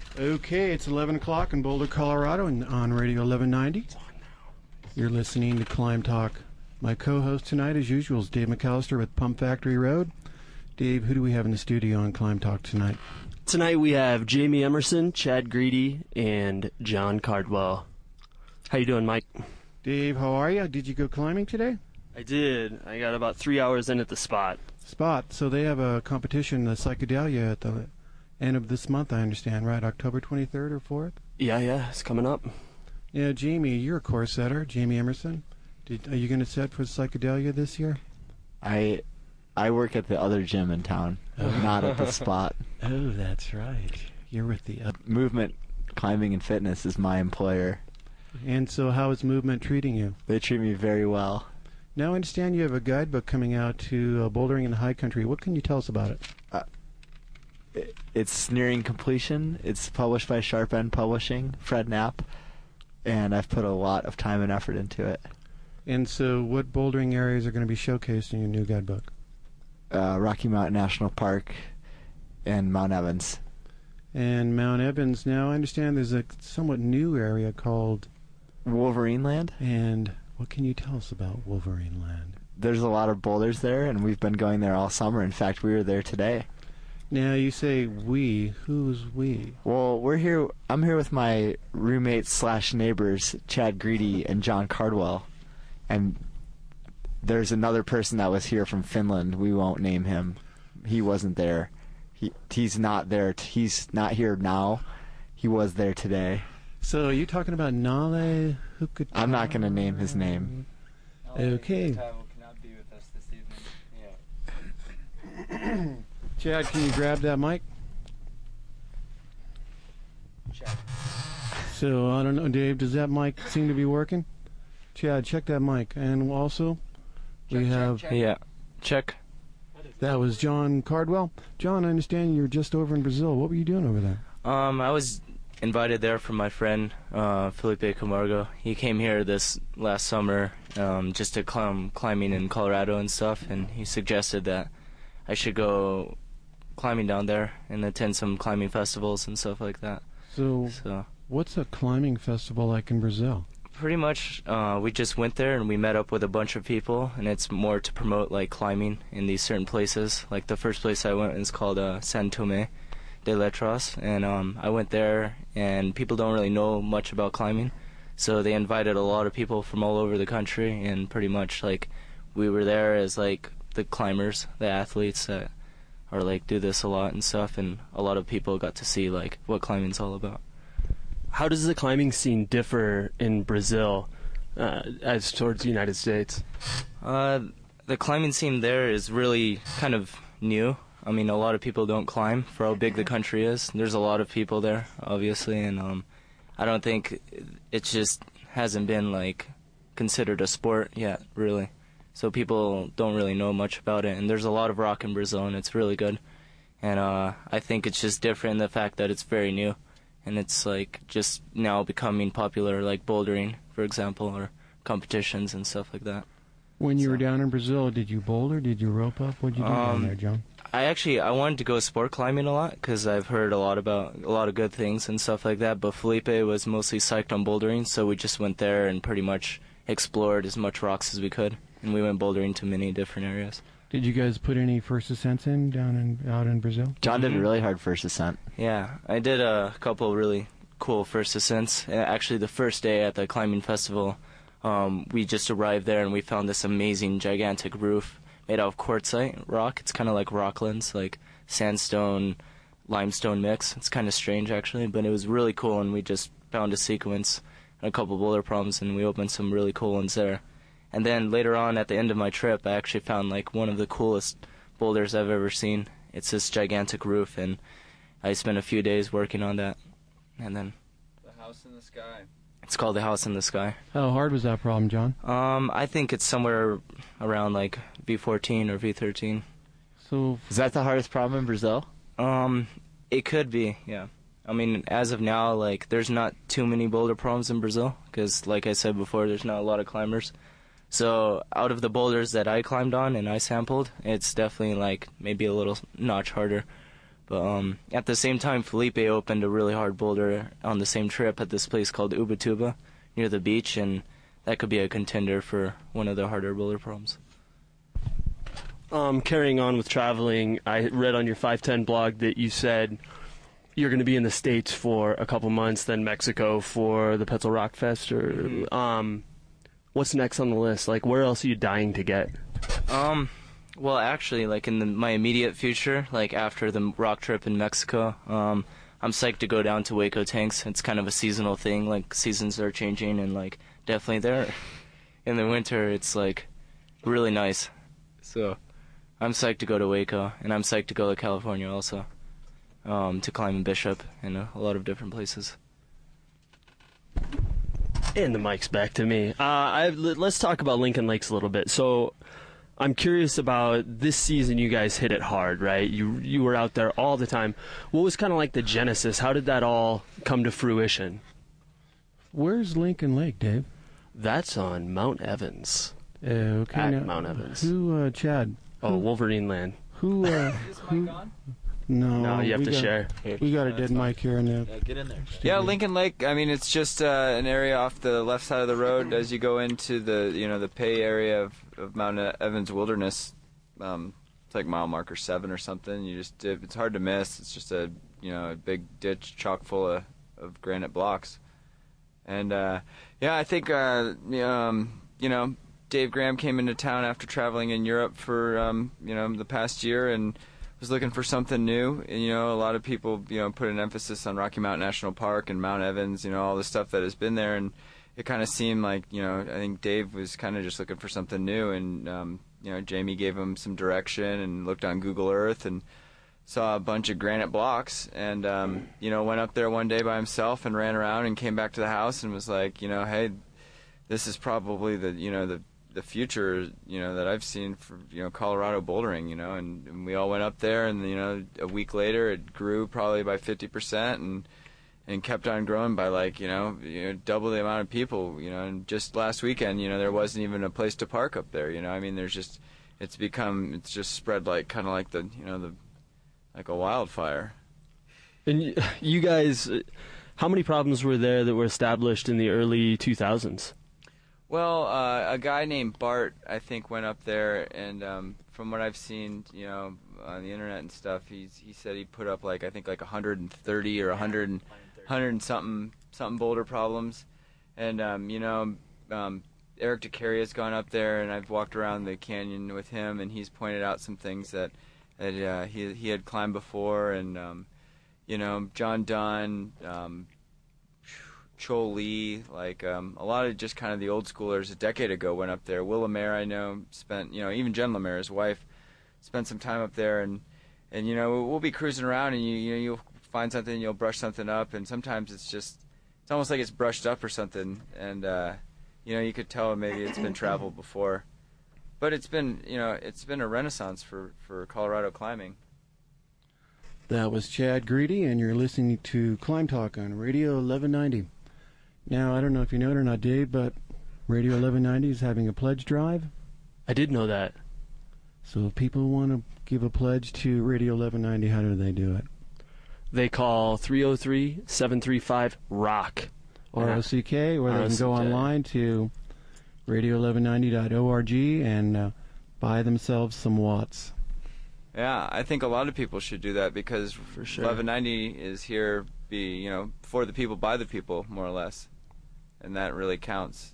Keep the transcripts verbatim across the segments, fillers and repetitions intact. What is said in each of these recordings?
Okay, it's eleven o'clock in Boulder, Colorado, and on Radio eleven ninety. You're listening to Climb Talk. My co-host tonight, as usual, is Dave McAllister with Pump Factory Road. Dave, who do we have in the studio on Climb Talk tonight? Tonight we have Jamie Emerson, Chad Greedy, and John Cardwell. How you doing, Mike? Dave, how are you? Did you go climbing today? I did. I got about three hours in at the spot. Spot. So they have a competition, the Psychedelia, at the end of this month, I understand, right? October twenty-third or fourth? Yeah, yeah, it's coming up. Yeah, Jamie, you're a course setter. Jamie Emerson. Did, are you going to set for Psychedelia this year? I I work at the other gym in town, Oh. not at the spot. Oh, that's right. You're with the... Uh, Movement Climbing and Fitness is my employer. and so how is Movement treating you? They treat me very well. Now I understand you have a guidebook coming out to uh, bouldering in the high country. What can you tell us about it? Uh, it it's nearing completion. It's published by Sharp End Publishing, Fred Knapp, and I've put a lot of time and effort into it. And so what bouldering areas are going to be showcased in your new guidebook? Uh, Rocky Mountain National Park and Mount Evans. And Mount Evans, now I understand there's a somewhat new area called... Wolverine Land? And what can you tell us about Wolverine Land? There's a lot of boulders there, and we've been going there all summer. In fact, we were there today. Now you say we. Who's we? Well, we're here. I'm here with my roommates slash neighbors, Chad Greedy and John Cardwell, and there's another person that was here from Finland. We won't name him. He wasn't there. He he's not there. T- he's not here now. He was there today. So are you talking about Nale Hukut? I'm not going to name his name. Okay. cannot be with us this evening. Yeah. Chad, can you grab that mic? Check. So, I don't know, Dave, does that mic seem to be working? Chad, check that mic. And also, we Check, have... check, check. Yeah, check. That was John Cardwell. John, I understand you're just over in Brazil. What were you doing over there? Um, I was invited there from my friend, uh, Felipe Camargo. He came here this last summer um, just to climb climbing in Colorado and stuff, and he suggested that I should go climbing down there and attend some climbing festivals and stuff like that. So, So what's a climbing festival like in Brazil? pretty much uh, we just went there and we met up with a bunch of people, and it's more to promote like climbing in these certain places. Like the first place I went is called uh, San Tomé de Letras, and um, I went there and people don't really know much about climbing, so they invited a lot of people from all over the country, and pretty much like we were there as like the climbers, the athletes that are like do this a lot and stuff, and a lot of people got to see like what climbing's all about. How does the climbing scene differ in Brazil uh, as towards the United States? Uh, the climbing scene there is really kind of new. I mean, a lot of people don't climb for how big the country is. There's a lot of people there, obviously, and um, I don't think it just hasn't been like considered a sport yet, really. So people don't really know much about it, and there's a lot of rock in Brazil, and it's really good. And uh, I think it's just different in the fact that it's very new, and it's like just now becoming popular, like bouldering, for example, or competitions and stuff like that. When you So- were down in Brazil, did you boulder? Did you rope up? What did you do down Um, there, John? I actually I wanted to go sport climbing a lot because I've heard a lot about a lot of good things and stuff like that. But Felipe was mostly psyched on bouldering, so we just went there and pretty much explored as much rocks as we could, and we went bouldering to many different areas. Did you guys put any first ascents in down in out in Brazil? John did a Mhm. really hard first ascent. Yeah, I did a couple really cool first ascents. Uh, Actually, the first day at the climbing festival, um, we just arrived there and we found this amazing, gigantic roof made out of quartzite rock. It's kind of like Rocklands, like sandstone, limestone mix. It's kind of strange, actually, but it was really cool, and we just found a sequence and a couple boulder problems, and we opened some really cool ones there. And then later on, at the end of my trip, I actually found like one of the coolest boulders I've ever seen. It's this gigantic roof, and I spent a few days working on that. And then The house in the sky. it's called the House in the Sky. How hard was that problem, John? Um, I think it's somewhere around like V fourteen or V thirteen. So, Is that the hardest problem in Brazil? Um, it could be, yeah. I mean, as of now, like, there's not too many boulder problems in Brazil, because, like I said before, there's not a lot of climbers. So, out of the boulders that I climbed on and I sampled, it's definitely, like, maybe a little notch harder. But um, at the same time, Felipe opened a really hard boulder on the same trip at this place called Ubatuba near the beach, and that could be a contender for one of the harder boulder problems. Um, carrying on with traveling, I read on your five ten blog that you said you're going to be in the States for a couple months, then Mexico for the Petzl Rock Fest. Or Mm-hmm. um, what's next on the list? Like, where else are you dying to get? Um, well, actually, like in the, my immediate future, like after the rock trip in Mexico, um, I'm psyched to go down to Waco Tanks. It's kind of a seasonal thing. Like seasons are changing, and like definitely there in the winter, it's like really nice. So I'm psyched to go to Waco, and I'm psyched to go to California also, um, to climb in Bishop and a, a lot of different places. And the mic's back to me. Uh, I, let's talk about Lincoln Lakes a little bit. So I'm curious about this season. You guys hit it hard, right? You you were out there all the time. What was kind of like the genesis? How did that all come to fruition? Where's Lincoln Lake, Dave? That's on Mount Evans. Uh, okay, At now, Mount Evans. Who, uh, Chad? Oh, Wolverine Land. Who? Uh, Is this who? mic on? No, No, you have we to got, share. We got a dead mic here in the. get in there. Yeah, Lincoln Lake. I mean, it's just uh, an area off the left side of the road as you go into the you know the pay area of, of Mount Evans Wilderness. Um, it's like mile marker seven or something. You just it's hard to miss. It's just a you know a big ditch chock full of, of granite blocks. And uh, yeah, I think uh, um, you know Dave Graham came into town after traveling in Europe for um, you know the past year and was looking for something new. And, you know, a lot of people, you know, put an emphasis on Rocky Mountain National Park and Mount Evans, you know, all the stuff that has been there. And it kind of seemed like, you know, I think Dave was kind of just looking for something new. And, um, you know, Jamie gave him some direction and looked on Google Earth and saw a bunch of granite blocks. And, um, you know, went up there one day by himself and ran around and came back to the house and was like, you know, hey, this is probably the, you know, the, the future, you know, that I've seen for, you know, Colorado bouldering, you know, and, and we all went up there and, you know, a week later it grew probably by fifty percent and, and kept on growing by like, you know, you know, double the amount of people, you know, and just last weekend, you know, there wasn't even a place to park up there, you know, I mean, there's just, it's become, it's just spread like, kind of like the, you know, the, like a wildfire. And y- you guys, uh, how many problems were there that were established in the early two thousands? Well, uh, a guy named Bart, I think, went up there, and um, from what I've seen, you know, on the internet and stuff, he's he said he put up like I think like one hundred thirty or one hundred and, one hundred and something something boulder problems, and um, you know, um, Eric DeCaria has gone up there, and I've walked around the canyon with him, and he's pointed out some things that that uh, he he had climbed before, and um, you know, John Dunn. Um, Chol Lee, like um, a lot of just kind of the old schoolers a decade ago went up there. Will Lemaire, I know, spent, you know, even Jen Lemaire, his wife, spent some time up there, and, and you know, we'll be cruising around, and you, you know, you'll find something, you'll brush something up, and sometimes it's just, it's almost like it's brushed up or something, and, uh, you know, you could tell maybe it's been traveled before. But it's been, you know, it's been a renaissance for, for Colorado climbing. That was Chad Greedy, and you're listening to Climb Talk on Radio eleven ninety. Now, I don't know if you know it or not, Dave, but Radio eleven ninety is having a pledge drive. I did know that. So if people want to give a pledge to Radio eleven ninety, how do they do it? They call three oh three, seven three five, ROCK. R O C K, or they can go R O C K. online to radio eleven ninety dot org and uh, buy themselves some watts. Yeah, I think a lot of people should do that because For sure. eleven ninety is here, be you know, for the people, by the people, more or less, and that really counts.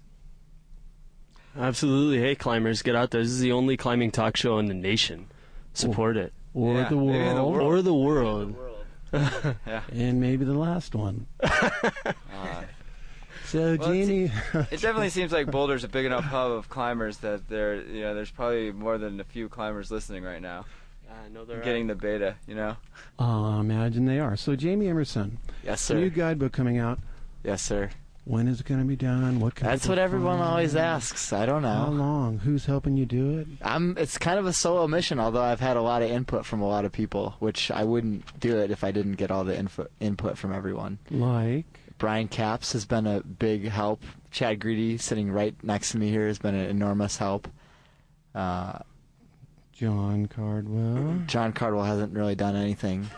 Absolutely. Hey, climbers, get out there. This is the only climbing talk show in the nation. Support it. Or Yeah, the maybe the world. world. Or the world. Yeah. And maybe the last one. Uh, So, Well, it's- Jeannie, it definitely seems like Boulder's a big enough hub of climbers that there, you know, there's probably more than a few climbers listening right now, I know they're getting the beta, you know. uh, imagine they are. So, Jamie Emerson, Yes, a new sir. guidebook coming out. Yes, sir. When is it going to be done? What can That's people what everyone find? always asks. I don't How know. long? Who's helping you do it? I'm. It's kind of a solo mission, although I've had a lot of input from a lot of people, which I wouldn't do it if I didn't get all the info, input from everyone. Like, Brian Capps has been a big help. Chad Greedy, sitting right next to me here, has been an enormous help. Uh, John Cardwell. John Cardwell hasn't really done anything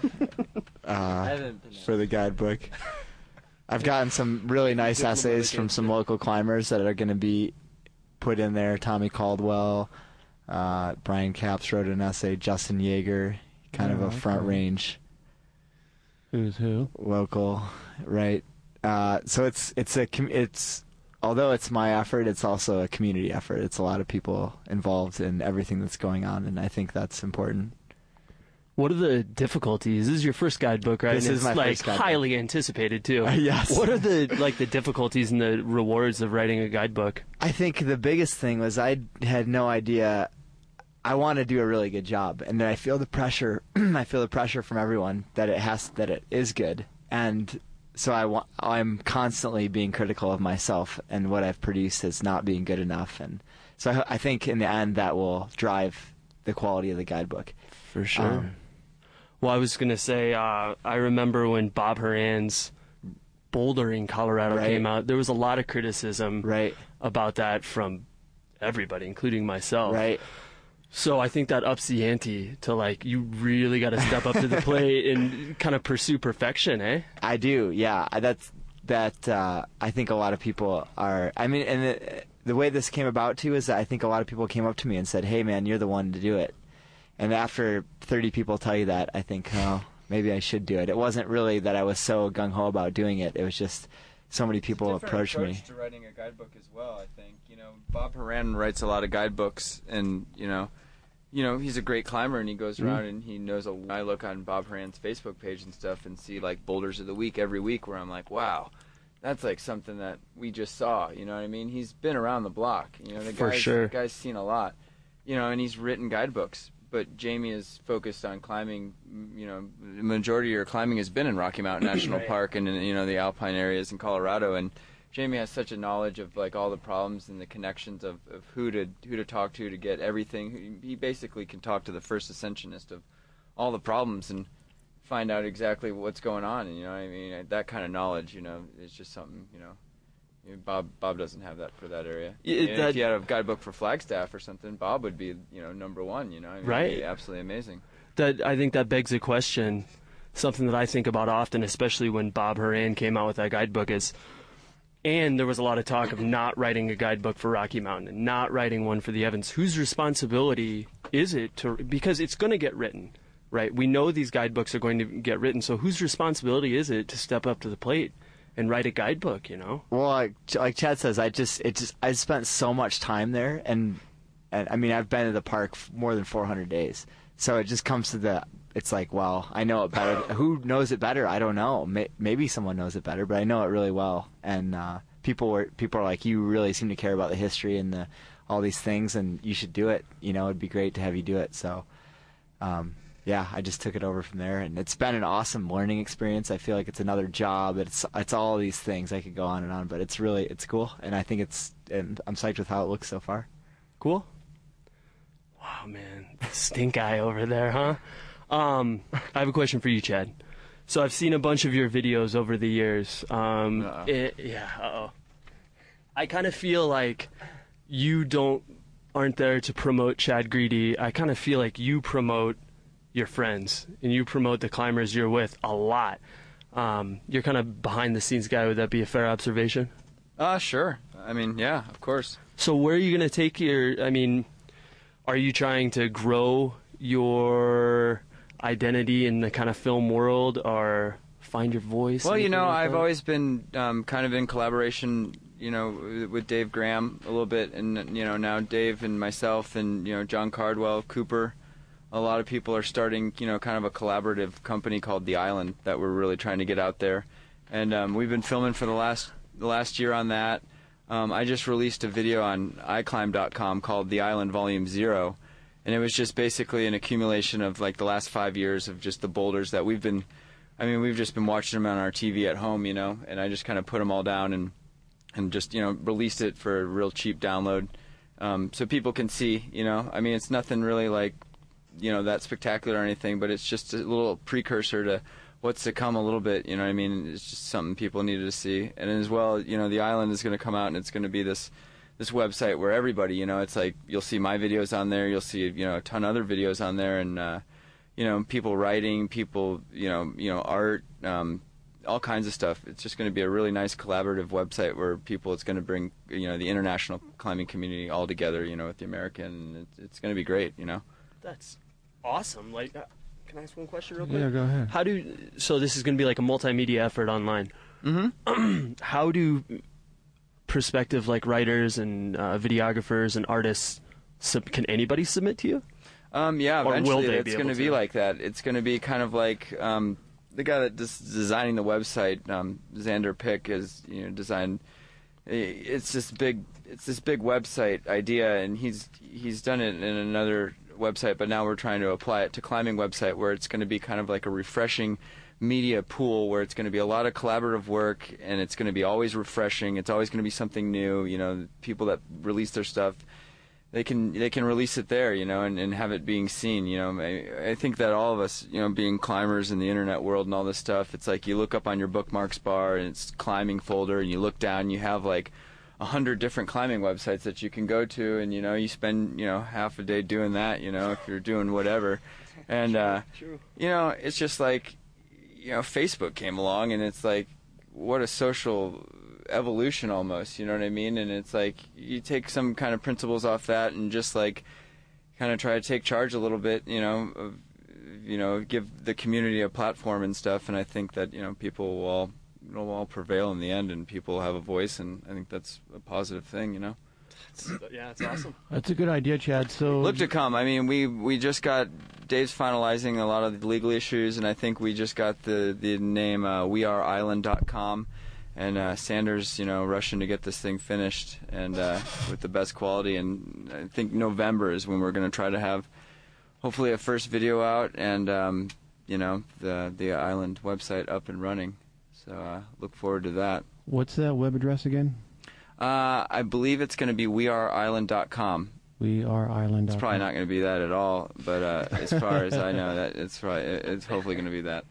uh, haven't been for the guidebook. I've gotten some really nice essays from some local climbers that are going to be put in there. Tommy Caldwell, uh, Brian Capps wrote an essay. Justin Yeager, kind of Oh, a front okay. range Who's who? local, right? Uh, so it's it's a com- it's although it's my effort, it's also a community effort. It's a lot of people involved in everything that's going on, and I think that's important. What are the difficulties? This is your first guidebook, right? This and is it's my like first guidebook. highly anticipated too. Uh, yes. What are the like the difficulties and the rewards of writing a guidebook? I think the biggest thing was I had no idea. I want to do a really good job, and then I feel the pressure. I feel the pressure from everyone that it has that it is good, and so I want. I'm constantly being critical of myself and what I've produced as not being good enough, and so I, I think in the end that will drive the quality of the guidebook. For sure. Um, Well, I was going to say, uh, I remember when Bob Horan's Bouldering Colorado Right. came out, there was a lot of criticism Right, about that from everybody, including myself. right. So I think that ups the ante to, like, you really got to step up to the plate and kind of pursue perfection, eh? I do, yeah. I- That's that. Uh, I think a lot of people are. I mean, and the, the way this came about too is that I think a lot of people came up to me and said, "Hey, man, you're the one to do it." And after thirty people tell you that, I think, oh, maybe I should do it. It wasn't really that I was so gung ho about doing it. It was just so many people Different approached approach me. to writing a guidebook as well. I think you know Bob Horan writes a lot of guidebooks, and you know, you know he's a great climber, and he goes around and he knows. A, I look on Bob Horan's Facebook page and stuff, and see like boulders of the week every week, where I'm like, wow, that's like something that we just saw. You know what I mean? He's been around the block. You know, the For guy's, sure. the guy's seen a lot. You know, and he's written guidebooks. But Jamie is focused on climbing. You know, the majority of your climbing has been in Rocky Mountain National Park and in, you know, the alpine areas in Colorado. And Jamie has such a knowledge of like all the problems and the connections of, of who to who to talk to to get everything. He basically can talk to the first ascensionist of all the problems and find out exactly what's going on. And you know, what I mean, that kind of knowledge, you know, is just something. You know, you know, Bob Bob doesn't have that for that area. Yeah, You know, that- if you had a guidebook for Flagstaff or something, Bob would be you know number one. You know, I mean, Right. it'd be absolutely amazing. That I think that begs a question, something that I think about often, especially when Bob Horan came out with that guidebook is, and there was a lot of talk of not writing a guidebook for Rocky Mountain and not writing one for the Evans. Whose responsibility is it to, because it's going to get written, right? We know these guidebooks are going to get written, so whose responsibility is it to step up to the plate and write a guidebook, you know? Well, like, like Chad says, I just it just I spent so much time there, and and I mean I've been to the park f- more than four hundred days, so it just comes to the. It's like, well, I know it better. Who knows it better? I don't know. May- maybe someone knows it better, but I know it really well. And uh, people were people are like, you really seem to care about the history and the all these things, and you should do it. You know, it'd be great to have you do it. So, um, yeah, I just took it over from there, and it's been an awesome learning experience. I feel like it's another job. It's it's all these things. I could go on and on, but it's really it's cool, and I think it's and I'm psyched with how it looks so far. Cool. Wow, man, stink eye over there, huh? Um, I have a question for you, Chad. So I've seen a bunch of your videos over the years. Um, Uh-oh. it, yeah, uh-oh. I kind of feel like you don't aren't there to promote Chad Greedy. I kind of feel like you promote your friends and you promote the climbers you're with a lot. Um, you're kind of behind the scenes guy. Would that be a fair observation? Uh, sure. I mean, yeah, of course. So where are you going to take your, I mean, are you trying to grow your identity in the kind of film world or find your voice? Well, you anything know, like I've that? always been um, kind of in collaboration, you know, with Dave Graham a little bit, and you know, now Dave and myself and you know John Cardwell, Cooper, a lot of people are starting, you know, kind of a collaborative company called The Island that we're really trying to get out there, and um, we've been filming for the last the last year on that. Um, I just released a video on i climb dot com called The Island Volume Zero, and it was just basically an accumulation of like the last five years of just the boulders that we've been. I mean, we've just been watching them on our T V at home, you know, and I just kind of put them all down and and just, you know, released it for a real cheap download, um, so people can see, you know. I mean, it's nothing really like, you know, that spectacular or anything, but it's just a little precursor to what's to come a little bit, you know what I mean? It's just something people needed to see. And as well, you know, The Island is going to come out, and it's going to be this this website where everybody, you know, it's like you'll see my videos on there, you'll see, you know, a ton of other videos on there, and uh, you know, people writing, people, you know, you know, art, um, all kinds of stuff. It's just going to be a really nice collaborative website where people, it's going to bring, you know, the international climbing community all together, you know, with the American. And it's, it's going to be great, you know. That's awesome. Like, uh, can I ask one question real quick? Yeah, go ahead. How do so? This is going to be like a multimedia effort online. Mm-hmm. How do prospective like writers and uh, videographers and artists sub- can anybody submit to you? Um, yeah, Or will eventually they it's be going able to be to? like that. It's going to be kind of like um, the guy that is designing the website, um, Xander Pick, is you know designed. It's this big, it's this big website idea, and he's he's done it in another website, but now we're trying to apply it to climbing website, where it's going to be kind of like a refreshing media pool, where it's going to be a lot of collaborative work, and it's going to be always refreshing. It's always going to be something new. You know, people that release their stuff, they can they can release it there, you know, and, and have it being seen. You know, I, I think that all of us, you know, being climbers in the internet world and all this stuff, it's like you look up on your bookmarks bar and it's climbing folder, and you look down, and you have like a hundred different climbing websites that you can go to, and you know, you spend you know half a day doing that, you know, if you're doing whatever, and uh, you know, it's just like, you know, Facebook came along, and it's like, what a social evolution almost, you know what I mean? And it's like you take some kind of principles off that and just like kind of try to take charge a little bit, you know, of, you know, give the community a platform and stuff. And I think that, you know, people will all, will all prevail in the end, and people will have a voice, and I think that's a positive thing, you know. It's, yeah, it's awesome. That's a good idea, Chad. So Look to come. I mean, we we just got Dave's finalizing a lot of the legal issues, and I think we just got the the name uh, we are island dot com, and uh, Sanders, you know, rushing to get this thing finished and uh, with the best quality. And I think November is when we're going to try to have hopefully a first video out, and um, you know, the the island website up and running. So uh, look forward to that. what's that web address again? Uh, I believe it's going to be we are island dot com. We are island. It's probably not going to be that at all, but uh, as far as I know, that it's probably it's hopefully going to be that.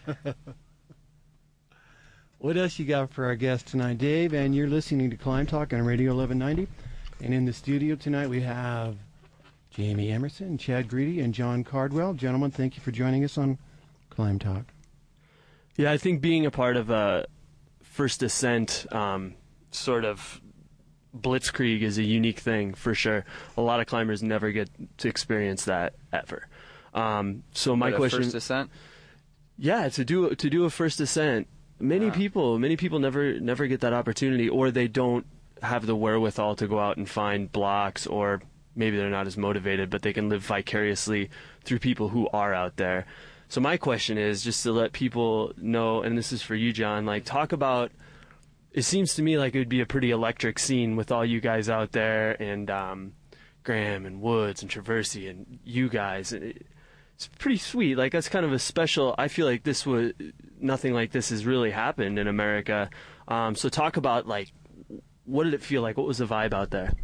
What else you got for our guest tonight, Dave? And you're listening to Climb Talk on Radio eleven ninety. And in the studio tonight we have Jamie Emerson, Chad Greedy, and John Cardwell. Gentlemen, thank you for joining us on Climb Talk. Yeah, I think being a part of a First Ascent um, sort of blitzkrieg is a unique thing for sure. A lot of climbers never get to experience that ever. Um, so my But a question, First Ascent? yeah, to do to do a First Ascent, many Wow. people many people never never get that opportunity, or they don't have the wherewithal to go out and find blocks, or maybe they're not as motivated, but they can live vicariously through people who are out there. So my question is just to let people know, and this is for you, John, like talk about, it seems to me like it would be a pretty electric scene with all you guys out there, and um, Graham and Woods and Traversey and you guys. It, it's pretty sweet. Like that's kind of a special, I feel like this was, nothing like this has really happened in America. Um, so talk about like, what did it feel like? What was the vibe out there?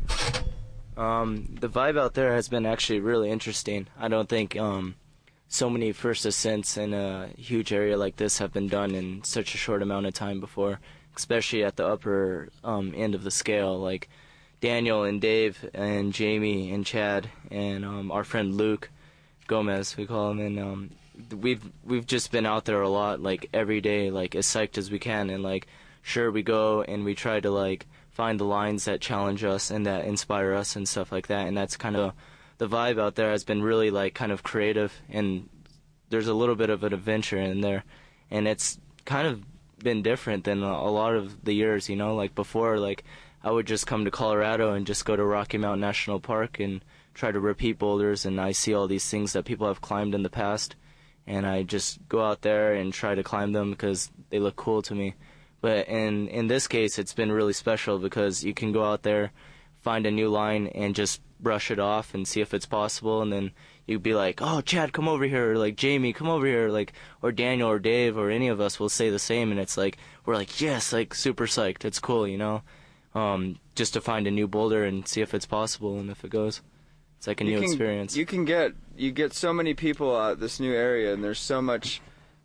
Um, the vibe out there has been actually really interesting. I don't think um, so many first ascents in a huge area like this have been done in such a short amount of time before, especially at the upper um, end of the scale. Like Daniel and Dave and Jamie and Chad and um, our friend Luke Gomez, we call him, and um, we've we've just been out there a lot, like every day, like as psyched as we can, and like sure we go and we try to like find the lines that challenge us and that inspire us and stuff like that, and that's kind of the vibe out there has been really like kind of creative, and there's a little bit of an adventure in there, and it's kind of been different than a lot of the years, you know, like before, like I would just come to Colorado and just go to Rocky Mountain National Park and try to repeat boulders, and I see all these things that people have climbed in the past, and I just go out there and try to climb them because they look cool to me. But in in this case, it's been really special because you can go out there, find a new line, and just brush it off and see if it's possible, and then you'd be like, oh, Chad, come over here, or like, Jamie, come over here, like, or Daniel or Dave or any of us will say the same, and it's like, we're like, yes, like, super psyched, it's cool, you know, um, just to find a new boulder and see if it's possible, and if it goes, it's like a You new can- experience. You can get you get so many people out this new area, and there's so much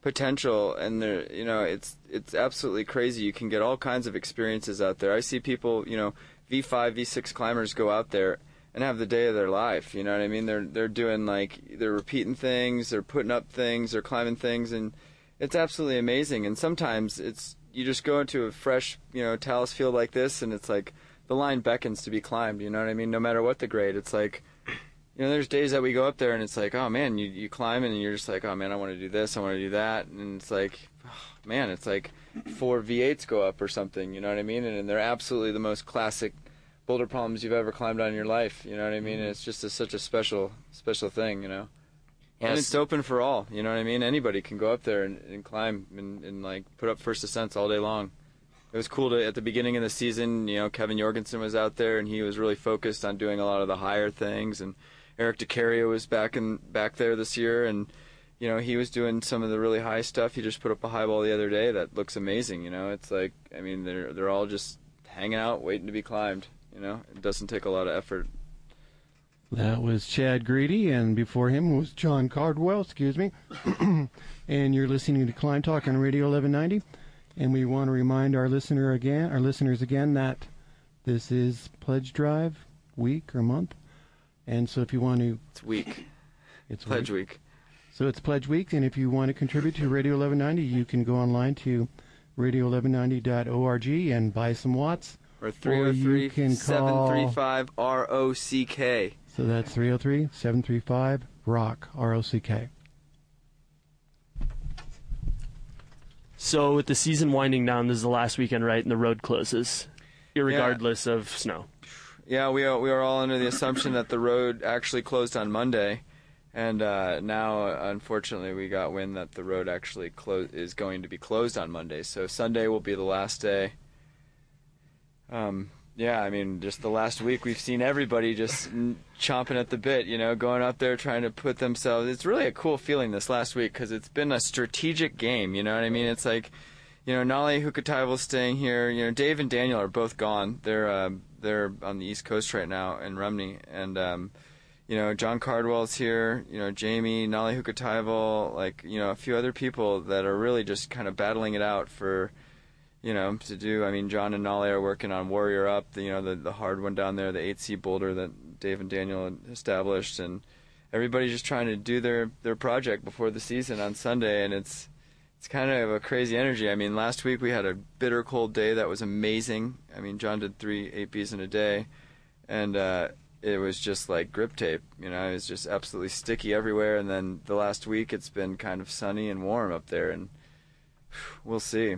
potential, and there, you know, it's it's absolutely crazy. You can get all kinds of experiences out there. I see people, you know, V five, V six climbers go out there and have the day of their life. You know what I mean? They're they're doing like they're repeating things, they're putting up things, they're climbing things, and it's absolutely amazing. And sometimes it's you just go into a fresh, you know, talus field like this, and it's like the line beckons to be climbed. You know what I mean? No matter what the grade, it's like, you know, there's days that we go up there and it's like, oh man, you you climb and you're just like, oh man, I want to do this, I want to do that, and it's like, oh, man, it's like four V eights go up or something. You know what I mean? And, and they're absolutely the most classic boulder problems you've ever climbed on in your life. You know what I mean? And it's just a, such a special special thing. You know. Yes. And it's open for all. You know what I mean? Anybody can go up there and, and climb and, and like put up first ascents all day long. It was cool to, at the beginning of the season, you know, Kevin Jorgensen was out there and he was really focused on doing a lot of the higher things, and Eric DeCario was back in back there this year, and you know, he was doing some of the really high stuff. He just put up a high ball the other day that looks amazing. You know, it's like, I mean, they're they're all just hanging out, waiting to be climbed. You know, it doesn't take a lot of effort. That was Chad Greedy, and before him was John Cardwell, excuse me. And you're listening to Climb Talk on Radio eleven ninety. And we want to remind our listener again, our listeners again, that this is Pledge Drive week or month. And so if you want to... It's week. It's Pledge week. week. So it's Pledge Week, and if you want to contribute to Radio eleven ninety, you can go online to radio eleven ninety dot org and buy some watts. Or three oh three, seven three five, R O C K. So that's three oh three, seven three five, R O C K, R O C K. So with the season winding down, this is the last weekend, right, and the road closes, irregardless yeah. of snow. Yeah, we are, we are all under the assumption that the road actually closed on Monday, and uh, now, unfortunately, we got wind that the road actually clo- is going to be closed on Monday. So Sunday will be the last day. Um, yeah, I mean, just the last week we've seen everybody just n- chomping at the bit, you know, going out there trying to put themselves. It's really a cool feeling this last week because it's been a strategic game, you know what I mean? It's like, you know, Nale Hukataival's staying here. You know, Dave and Daniel are both gone. They're uh, they're on the East Coast right now in Rumney, and um, you know, John Cardwell's here. You know, Jamie, Nale Hukataival, like, you know, a few other people that are really just kind of battling it out for, you know, to do. I mean, John and Nale are working on Warrior Up, the, you know, the the hard one down there, the eight C boulder that Dave and Daniel had established, and everybody's just trying to do their their project before the season on Sunday, and it's it's kind of a crazy energy. I mean, last week we had a bitter cold day that was amazing. I mean, John did three eight Bs in a day, and uh, it was just like grip tape. You know, it was just absolutely sticky everywhere. And then the last week it's been kind of sunny and warm up there, and we'll see.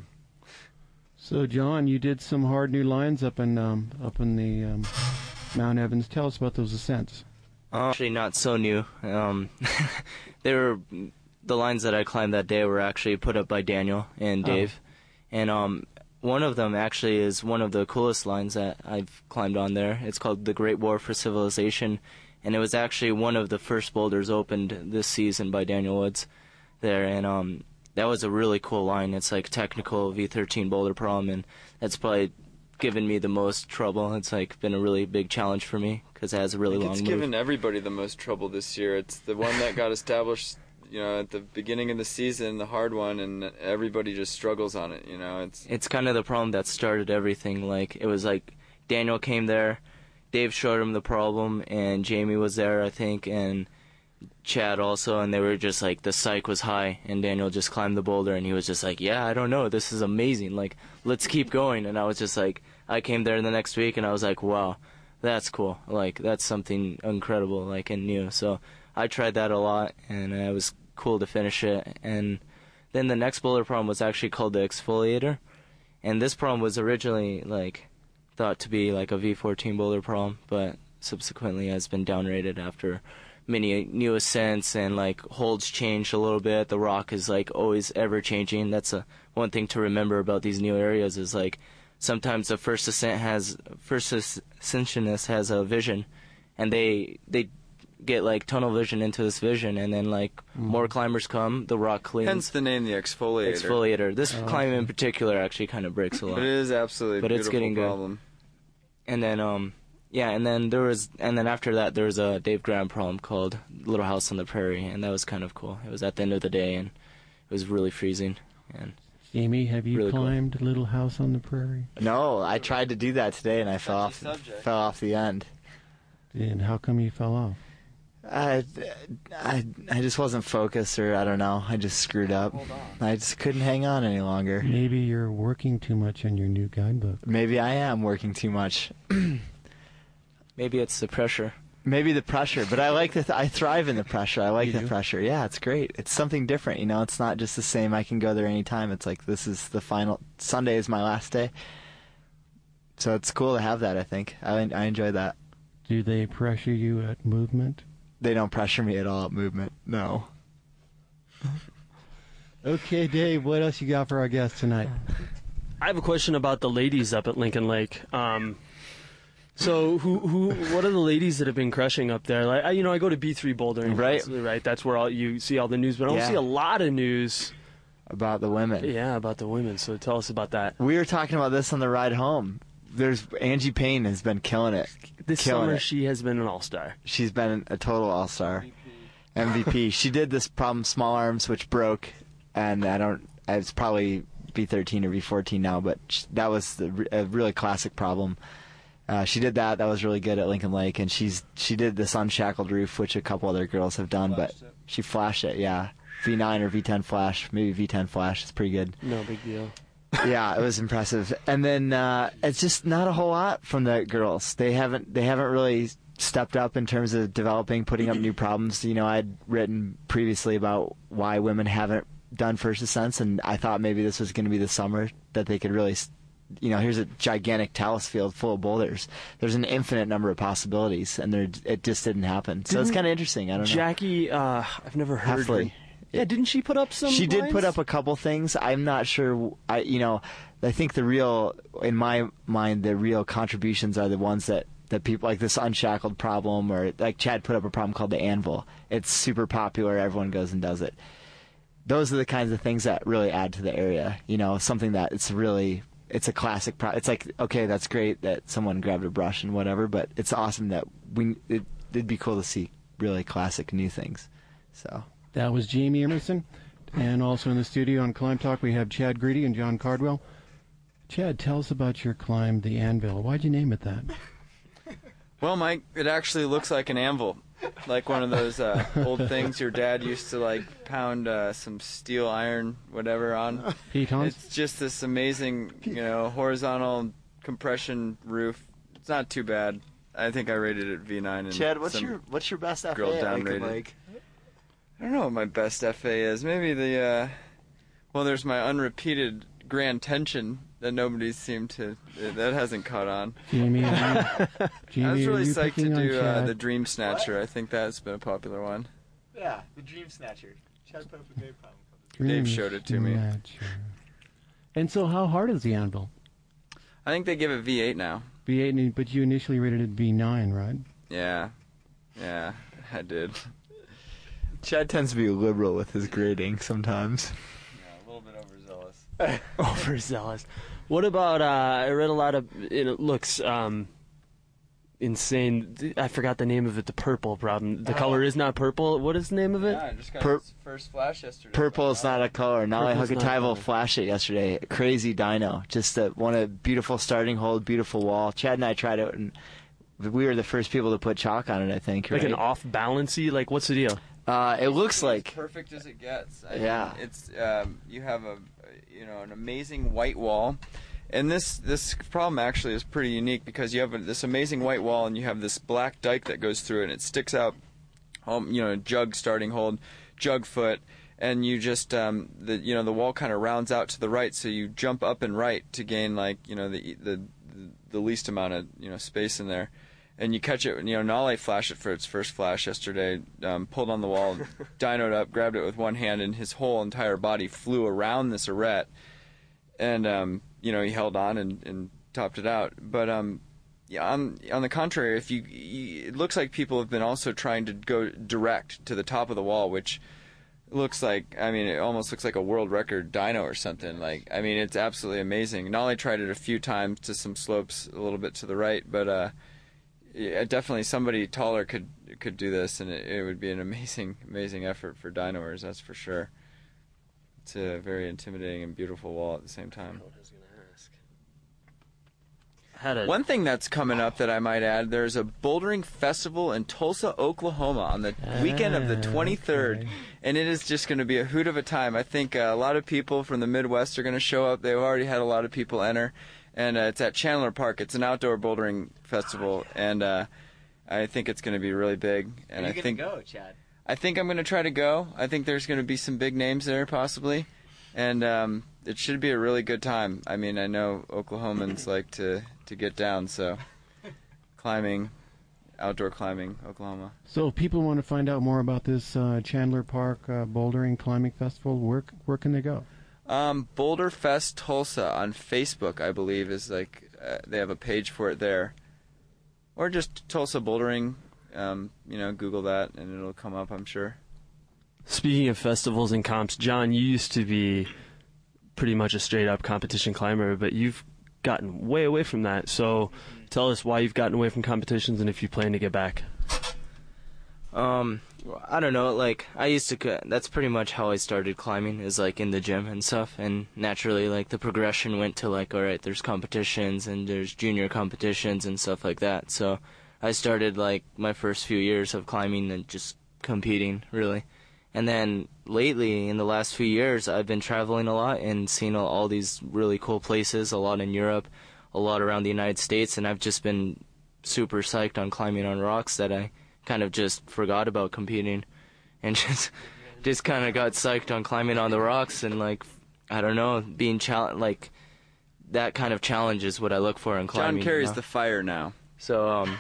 So, John, you did some hard new lines up in um, up in the um, Mount Evans. Tell us about those ascents. Uh, actually, not so new. Um, they were the lines that I climbed that day were actually put up by Daniel and Dave, oh. and um, one of them actually is one of the coolest lines that I've climbed on there. It's called the Great War for Civilization, and it was actually one of the first boulders opened this season by Daniel Woods there, and um. That was a really cool line. It's like technical V thirteen boulder problem, and that's probably given me the most trouble. It's like been a really big challenge for me because it has a really I think long it's move. given everybody the most trouble this year. It's the one that got established, you know, at the beginning of the season, the hard one, and everybody just struggles on it. You know, it's it's kind of the problem that started everything. Like it was like Daniel came there, Dave showed him the problem, and Jamie was there, I think, and Chad also, and they were just like, the psych was high, and Daniel just climbed the boulder, and he was just like, yeah, I don't know, this is amazing, like, let's keep going. And I was just like, I came there the next week, and I was like, wow, that's cool, like, that's something incredible, like, and new. So I tried that a lot, and it was cool to finish it. And then the next boulder problem was actually called the Exfoliator, and this problem was originally like thought to be like a V fourteen boulder problem, but subsequently has been downrated after many new ascents, and like holds changed a little bit. The rock is like always ever changing. That's a one thing to remember about these new areas, is like sometimes the first ascent has first ascensionist has a vision, and they they get like tunnel vision into this vision, and then like mm. more climbers come, the rock cleans. Hence the name, the Exfoliator. Exfoliator. This oh. climb in particular actually kind of breaks a lot. It is absolutely but beautiful it's getting problem. Good. And then um yeah, and then there was and then after that there was a Dave Graham problem called Little House on the Prairie, and that was kind of cool. It was at the end of the day, and it was really freezing. And Amy, have you Really cool. climbed Little House on the Prairie? No, I tried to do that today and I fell off subject. fell off the end. And how come you fell off? I, I, I just wasn't focused, or I don't know. I just screwed up. Hold on. I just couldn't hang on any longer. Maybe you're working too much on your new guidebook. Maybe I am working too much. maybe it's the pressure. Maybe the pressure, but I like the. Th- I thrive in the pressure. I like You the do? pressure. Yeah, it's great. It's something different. You know, it's not just the same. I can go there anytime. It's like this is the final. Sunday is my last day. So it's cool to have that. I think I I enjoy that. Do they pressure you at movement? They don't pressure me at all at movement. No. Okay, Dave, what else you got for our guest tonight? I have a question about the ladies up at Lincoln Lake. Um, so, who, who, what are the ladies that have been crushing up there? Like, I, you know, I go to B three bouldering, Right. constantly, right? That's where all you see all the news, but I don't Yeah. see a lot of news, About the women. yeah, about the women. So, tell us about that. We were talking about this on the ride home. There's Angie Payne has been killing it. This killing summer, it. she has been an all-star. She's been a total all-star. M V P. She did this problem small arms, which broke, and I don't. It's probably V thirteen or V fourteen now, but sh- that was the, a really classic problem. Uh, she did that. That was really good at Lincoln Lake, and she's she did this unshackled roof, which a couple other girls have done, but Flashed it. she flashed it. Yeah, V nine or V ten flash, maybe V ten flash. It's pretty good. No big deal. Yeah, it was impressive. And then uh, it's just not a whole lot from the girls. They haven't they haven't really stepped up in terms of developing, putting up new problems. You know, I'd written previously about why women haven't done first ascents, and I thought maybe this was going to be the summer that they could really, you know, here's a gigantic talus field full of boulders. There's an infinite number of possibilities, and there it just didn't happen. So it's Didn't kind of interesting. I don't know. Jackie, uh, I've never heard her. Heffley. Yeah, didn't she put up some She did lines? put up a couple things. I'm not sure. I you know, I think the real, in my mind, the real contributions are the ones that, that people like this unshackled problem, or like Chad put up a problem called the anvil. It's super popular. Everyone goes and does it. Those are the kinds of things that really add to the area. You know, something that it's really, it's a classic. Pro- it's like, okay, that's great that someone grabbed a brush and whatever, but it's awesome that we. It, it'd be cool to see really classic new things. So. That was Jamie Emerson. And also in the studio on Climb Talk, we have Chad Greedy and John Cardwell. Chad, tell us about your climb, the Anvil. Why'd you name it that? Well, Mike, it actually looks like an anvil, like one of those uh, old things your dad used to like pound uh, some steel, iron, whatever on. Pitons? It's just this amazing, you know, horizontal compression roof. It's not too bad. I think I rated it V nine. And Chad, what's some- your what's your best F A girl at Lincoln downrated. Lake? I don't know what my best F A is. Maybe the, uh, well, there's my unrepeated grand tension that nobody seemed to, that hasn't caught on. Jamie, are you, Jamie, I was really are you psyched to picking on do uh, Chad? the Dream Snatcher. I think that's been a popular one. Yeah, the Dream Snatcher. Chad put up a great problem. Dave showed it to me. Snatcher. And so how hard is the Anvil? I think they give it V eight now. V eight, and- but you initially rated it V nine, right? Yeah. Yeah, I did. Chad tends to be liberal with his grading sometimes. Yeah, a little bit overzealous. Overzealous. What about? Uh, I read a lot of. It looks um, insane. I forgot the name of it. The purple problem. The color is not purple. What is the name of it? Yeah, I just got Pur- its first flash yesterday. Purple is not a color. Nali Purple's not a Hukativo color. flashed it yesterday. Crazy dyno. Just a, one a beautiful starting hold, beautiful wall. Chad and I tried it, and we were the first people to put chalk on it, I think. Like right? an off balancey. Like what's the deal? Uh, it looks It's like. as perfect as it gets. I Yeah. mean, it's um, you have a you know an amazing white wall, and this this problem actually is pretty unique because you have a, this amazing white wall and you have this black dike that goes through it and it sticks out, um, you know, jug starting hold, jug foot, and you just um, the you know the wall kind of rounds out to the right, so you jump up and right to gain like you know the the the least amount of you know space in there. And you catch it, you know, Nale flashed it for its first flash yesterday, um, pulled on the wall, dynoed up, grabbed it with one hand, and his whole entire body flew around this arete. And, um, you know, he held on and, and topped it out. But, um, yeah, on, on the contrary, if you, you, it looks like people have been also trying to go direct to the top of the wall, which looks like, I mean, it almost looks like a world record dyno or something. Like, I mean, it's absolutely amazing. Nale tried it a few times to some slopes a little bit to the right, but, uh, yeah, definitely somebody taller could could do this, and it, it would be an amazing, amazing effort for dynoers, that's for sure. it's a very intimidating and beautiful wall at the same time. Had a One thing that's coming up that I might add, there's a bouldering festival in Tulsa, Oklahoma on the weekend of the twenty-third, okay. and it is just going to be a hoot of a time. I think uh, a lot of people from the Midwest are going to show up. They've already had a lot of people enter, and uh, it's at Chandler Park. It's an outdoor bouldering festival, and uh, I think it's going to be really big. And Are you I gonna think go, Chad? I think I'm going to try to go. I think there's going to be some big names there possibly, and um, it should be a really good time. I mean, I know Oklahomans like to, to get down, so climbing, outdoor climbing, Oklahoma. So if people want to find out more about this uh, Chandler Park uh, Bouldering Climbing Festival, where, where can they go? Um, Boulder Fest Tulsa on Facebook, I believe, is like, uh, they have a page for it there. Or just Tulsa Bouldering, um, you know, Google that and it'll come up, I'm sure. Speaking of festivals and comps, John, you used to be pretty much a straight-up competition climber, but you've gotten way away from that. So tell us why you've gotten away from competitions and if you plan to get back. Um, I don't know. Like I used to. c- That's pretty much how I started climbing. Is like in the gym and stuff. And naturally, like the progression went to like, all right, there's competitions and there's junior competitions and stuff like that. So I started like my first few years of climbing and just competing really. And then lately, in the last few years, I've been traveling a lot and seeing all, all these really cool places. A lot in Europe, a lot around the United States, and I've just been super psyched on climbing on rocks that I kind of just forgot about competing, and just just kind of got psyched on climbing on the rocks and like I don't know, being challenged like that kind of challenge is what I look for in climbing. John carries you know? the fire now. So um,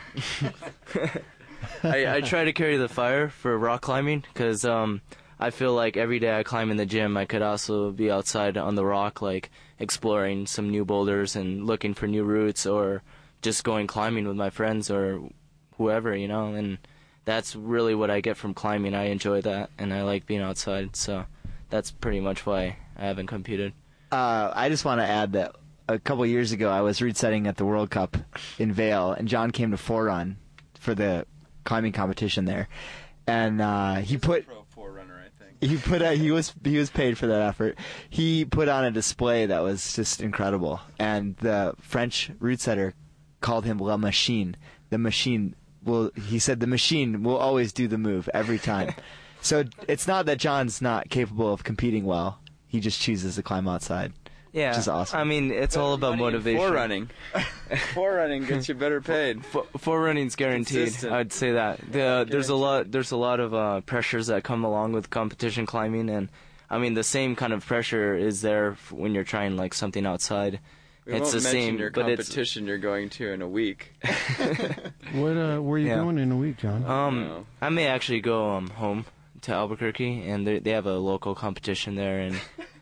I I try to carry the fire for rock climbing because um I feel like every day I climb in the gym, I could also be outside on the rock, like exploring some new boulders and looking for new routes, or just going climbing with my friends or whoever, you know, and that's really what I get from climbing. I enjoy that, and I like being outside, so that's pretty much why I haven't competed. Uh, I just want to add that a couple years ago I was route setting at the World Cup in Vail, and John came to Forerun for the climbing competition there, and uh, he put Pro Forerunner, I think. he put a, he was he was paid for that effort. He put on a display that was just incredible, and the French route setter called him La Machine. The machine will, he said, the machine will always do the move every time. So it's not that John's not capable of competing well. He just chooses to climb outside. Yeah, Which is awesome. I mean, it's all about motivation. Forerunning. Forerunning gets you better paid. For, forerunning's guaranteed. Consistent. I'd say that. The, there's a lot. There's a lot of uh, pressures that come along with competition climbing, and I mean the same kind of pressure is there f- when you're trying like something outside. We it's won't the mention same, your but it's competition you're going to in a week. What uh, where are you Yeah. going in a week, John? um. No. I may actually go um home to Albuquerque, and they they have a local competition there, and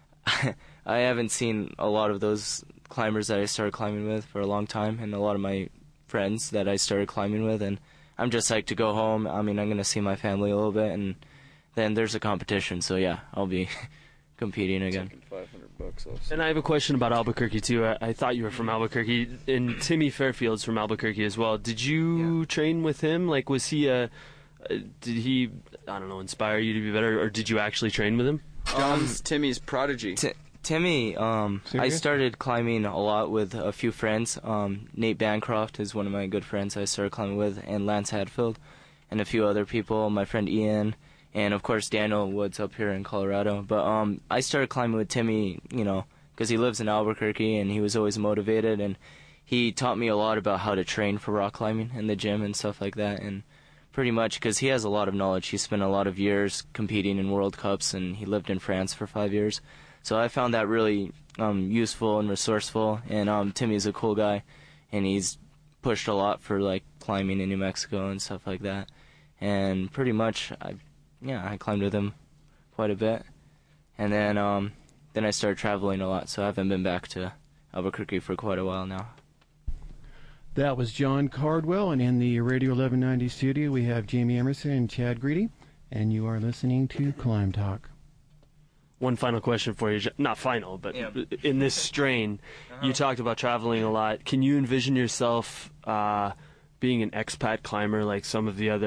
I haven't seen a lot of those climbers that I started climbing with for a long time, and a lot of my friends that I started climbing with, and I'm just psyched to go home. I mean, I'm gonna see my family a little bit, and then there's a competition, so yeah, I'll be competing again. five hundred bucks also. And I have a question about Albuquerque too. I, I thought you were from Albuquerque, and Timmy Fairfield's from Albuquerque as well. Did you train with him? Like, was he a? Uh, did he? I don't know, inspire you to be better, or did you actually train with him? John's Timmy's prodigy. T- Timmy, um, I Serious? started climbing a lot with a few friends. Um, Nate Bancroft is one of my good friends I started climbing with, and Lance Hadfield, and a few other people, my friend Ian, and of course Daniel Woods up here in Colorado. But um, I started climbing with Timmy, you know, because he lives in Albuquerque, and he was always motivated, and he taught me a lot about how to train for rock climbing in the gym and stuff like that, and pretty much because he has a lot of knowledge. He spent a lot of years competing in World Cups, and he lived in France for five years. So I found that really um, useful and resourceful. And um, Timmy's a cool guy, and he's pushed a lot for like climbing in New Mexico and stuff like that. And pretty much, I, yeah, I climbed with him quite a bit. And then um, then I started traveling a lot, so I haven't been back to Albuquerque for quite a while now. That was John Cardwell, and in the Radio eleven ninety studio we have Jamie Emerson and Chad Greedy, and you are listening to Climb Talk. One final question for you, Jo- not final, but Yeah. in this strain, you talked about traveling a lot. Can you envision yourself uh, being an expat climber like some of the other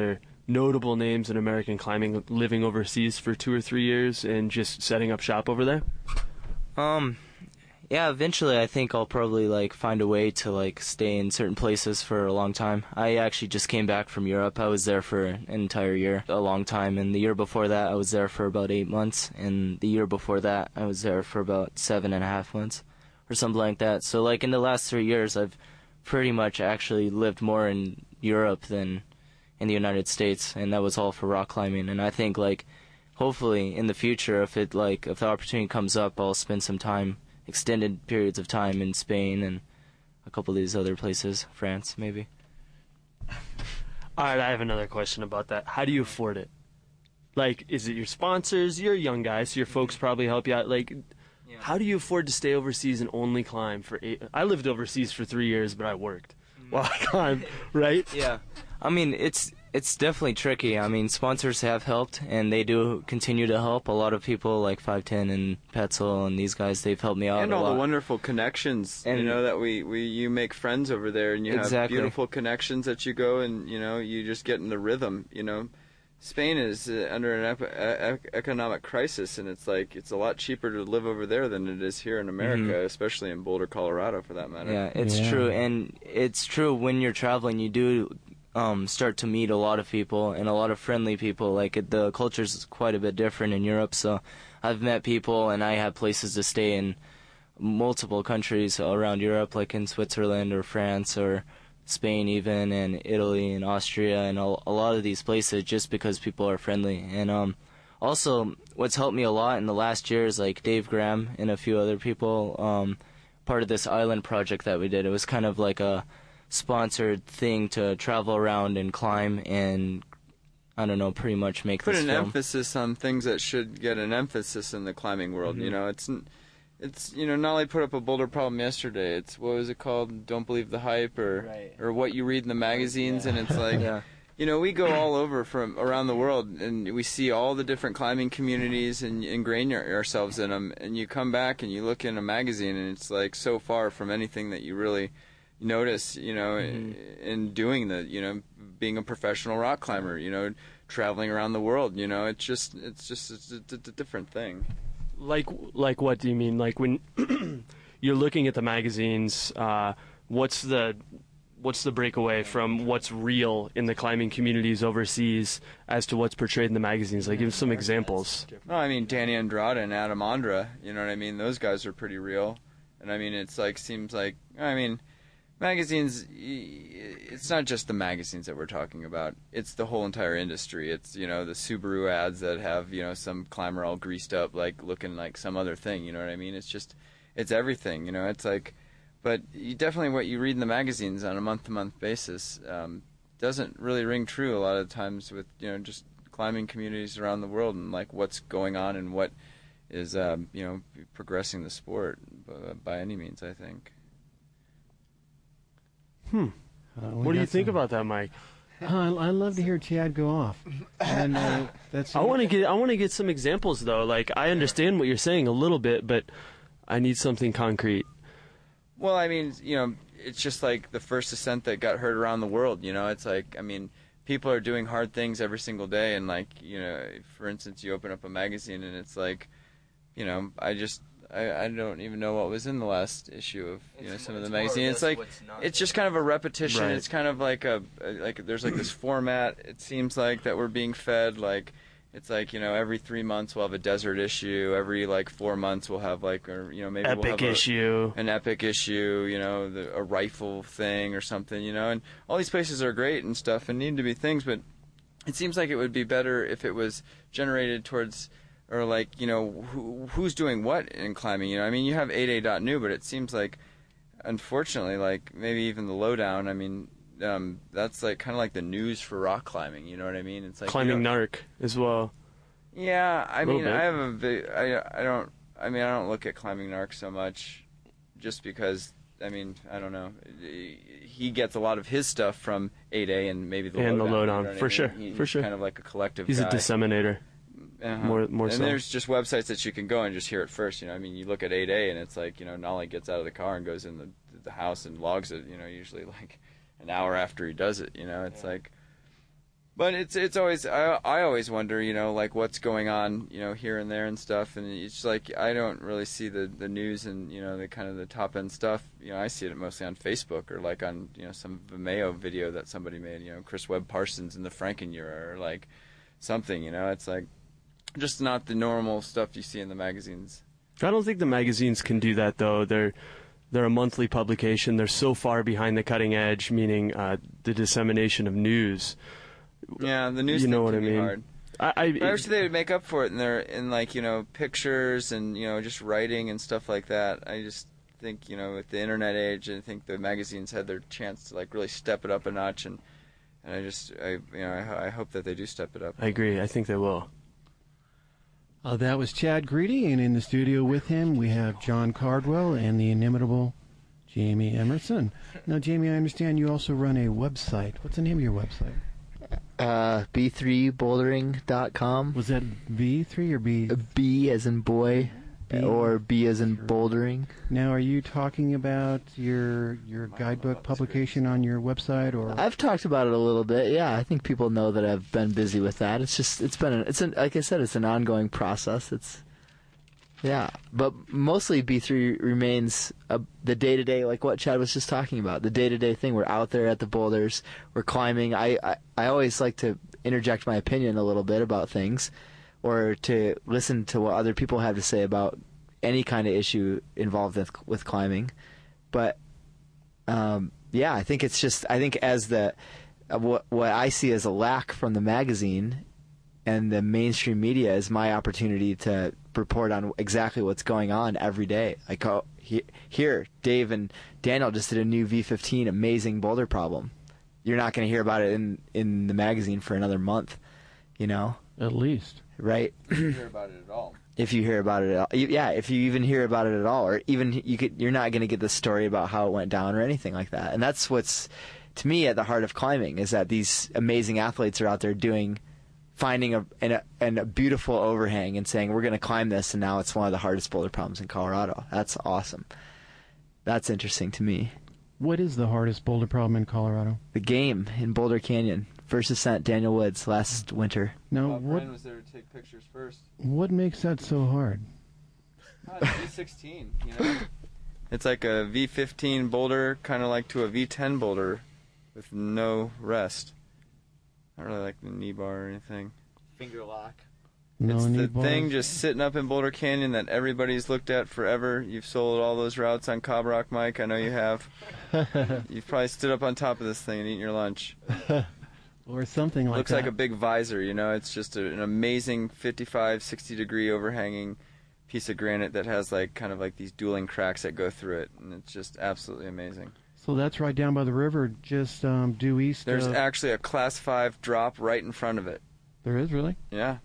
notable names in American climbing living overseas for two or three years and just setting up shop over there? Um, yeah, eventually I think I'll probably like find a way to like stay in certain places for a long time. I actually just came back from Europe. I was there for an entire year, a long time, and the year before that I was there for about eight months, and the year before that I was there for about seven and a half months, or something like that. So like in the last three years I've pretty much actually lived more in Europe than in the United States, and that was all for rock climbing. And I think like hopefully in the future, if it like if the opportunity comes up, I'll spend some time, extended periods of time in Spain and a couple of these other places, France maybe. All right, I have another question about that. How do you afford it? Like, is it your sponsors? You're a young guy, so your folks probably help you out. Like, Yeah. how do you afford to stay overseas and only climb for eight? I lived overseas for three years, but I worked while I climbed, right? Yeah, I mean it's it's definitely tricky. I mean sponsors have helped, and they do continue to help. A lot of people like five ten and Petzl and these guys, they've helped me out And a all lot. the wonderful connections, And- you know, that we, we you make friends over there, and you have Exactly. beautiful connections that you go and, you know, you just get in the rhythm, you know. Spain is uh, under an ep- e- economic crisis, and it's like it's a lot cheaper to live over there than it is here in America, Mhm. especially in Boulder, Colorado, for that matter. Yeah, it's Yeah. true, and it's true when you're traveling, you do um, start to meet a lot of people and a lot of friendly people. Like it, the culture's quite a bit different in Europe, so I've met people, and I have places to stay in multiple countries around Europe, like in Switzerland or France or Spain even, and Italy and Austria, and a, a lot of these places just because people are friendly. And um, also, what's helped me a lot in the last year is like Dave Graham and a few other people. Um, part of this island project that we did, it was kind of like a sponsored thing to travel around and climb and I don't know, pretty much make Put this an film. emphasis on things that should get an emphasis in the climbing world. Mhm. You know, it's n- it's you know, not only put up a Boulder Problem yesterday. It's what was it called? Don't believe the hype, or Right. or what you read in the magazines, Yeah. and it's like. Yeah. You know, we go all over from around the world, and we see all the different climbing communities and ingrain your, ourselves in them. And you come back and you look in a magazine, and it's like so far from anything that you really notice. You know, Mhm. in doing the, you know, being a professional rock climber. You know, traveling around the world. You know, it's just, it's just, it's a, it's a different thing. Like, like what do you mean? Like when you're looking at the magazines, uh, what's the what's the breakaway from what's real in the climbing communities overseas as to what's portrayed in the magazines? Like, give some examples. No, I mean Danny Andrade and Adam Andra. You know what I mean? Those guys are pretty real. And I mean, it's like seems like I mean, magazines. y- It's not just the magazines that we're talking about. It's the whole entire industry. It's you know the Subaru ads that have you know some climber all greased up, like looking like some other thing. You know what I mean? It's just, it's everything. You know, it's like, but you definitely what you read in the magazines on a month-to-month basis um, doesn't really ring true a lot of times with you know just climbing communities around the world and like what's going on and what is um, you know progressing the sport uh, by any means. I think. Hmm. Uh, we What do you got think some- about that, Mike? Uh, I I love to hear Chad go off. And uh, that's. I want to get I want to get some examples though. Like, I understand what you're saying a little bit, but I need something concrete. Well, I mean, you know, it's just like the first ascent that got heard around the world. You know, it's like I mean, people are doing hard things every single day, and like you know, for instance, you open up a magazine and it's like, you know, I just. I, I don't even know what was in the last issue of you know some of the magazine. It's like it's just kind of a repetition. Right. It's kind of like a like there's like this format. It seems like that we're being fed like it's like you know every three months we'll have a desert issue. Every like four months we'll have like or you know maybe we'll Epic have a, issue. an epic issue. You know the, a rifle thing or something. You know and all these places are great and stuff and need to be things, but it seems like it would be better if it was generated towards. Or like you know who, who's doing what in climbing? You know, I mean, you have eight A dot new, but it seems like, unfortunately, like maybe even the lowdown. I mean, um, that's like kind of like the news for rock climbing. You know what I mean? It's like you Climbing don't- narc as well. Yeah, I Little mean, bit. I have a big. I I don't. I mean, I don't look at climbing narc so much, just because. I mean, I don't know. He gets a lot of his stuff from eight A and maybe the And the lowdown. Lowdown, you know what I for mean? sure, He- for he's sure. kind of like a collective. He's guy. a disseminator. Uh-huh. More- more and so. there's just websites that you can go and just hear it first. You know, I mean, you look at eight A and it's like, you know, Nolly gets out of the car and goes in the the house and logs it. You know, usually like an hour after he does it. You know, it's like, But it's it's always I I always wonder, you know, like what's going on, you know, here and there and stuff, and it's like I don't really see the, the news and you know the kind of the top end stuff. You know, I see it mostly on Facebook or like on you know some Vimeo video that somebody made. You know, Chris Webb Parsons in the Franken era or like something. You know, it's like just not the normal stuff you see in the magazines. I don't think the magazines can do that though. They're they're a monthly publication. They're so far behind the cutting edge, meaning uh, the dissemination of news. Yeah, the news you know thing what can I be mean. hard. I, I, But I wish they would make up for it in their in like you know pictures and you know just writing and stuff like that. I just think you know with the internet age, I think the magazines had their chance to like really step it up a notch, and and I just I you know I, I hope that they do step it up. I agree. I think they will. Uh, that was Chad Greedy, and in the studio with him we have John Cardwell and the inimitable Jamie Emerson. Now, Jamie, I understand you also run a website. What's the name of your website? Uh, B three bouldering dot com. Was that V three or B? B as in boy, B. or B as in bouldering. Now, are you talking about your your guidebook publication on your website, or? I've talked about it a little bit. Yeah, I think people know that I've been busy with that. It's just it's been an, it's an, like I said, it's an ongoing process. It's yeah, but mostly B three remains a, the day to day, like what Chad was just talking about. The day to day thing. We're out there at the boulders. We're climbing. I, I I always like to interject my opinion a little bit about things, or to listen to what other people have to say about any kind of issue involved with with climbing. But um, yeah, I think it's just I think as the uh, what what I see as a lack from the magazine and the mainstream media is my opportunity to report on exactly what's going on every day. Like oh, he, here, Dave and Daniel just did a new V fifteen amazing boulder problem. You're not going to hear about it in in the magazine for another month, you know. At least, right? You don't hear about it at all. If you hear about it at all, yeah. If you even hear about it at all, or even you could, you're not going to get the story about how it went down or anything like that. And that's what's, to me, at the heart of climbing is that these amazing athletes are out there doing. Finding a, an, a, an a beautiful overhang and saying, we're going to climb this, and now it's one of the hardest boulder problems in Colorado. That's awesome. That's interesting to me. what is the hardest boulder problem in Colorado? The game in Boulder Canyon. First ascent, Daniel Woods, last winter. Now, Bob what Bryan was there to take pictures first. what makes that so hard? Ah, it's V sixteen, you know? It's like a V fifteen boulder, kind of like to a V ten boulder, with no rest. I don't really like the knee bar or anything. Finger lock. No it's knee the bars? thing just sitting up in Boulder Canyon that everybody's looked at forever. You've sold all those routes on Cobb Rock, Mike. I know you have. You've probably stood up on top of this thing and eaten your lunch. or something like Looks that. like a big visor, you know. It's just a, an amazing fifty-five, sixty degree overhanging piece of granite that has like kind of like these dueling cracks that go through it, and it's just absolutely amazing. So that's right down by the river, just um, due east. There's of... actually a class five drop right in front of it. There is really. Yeah.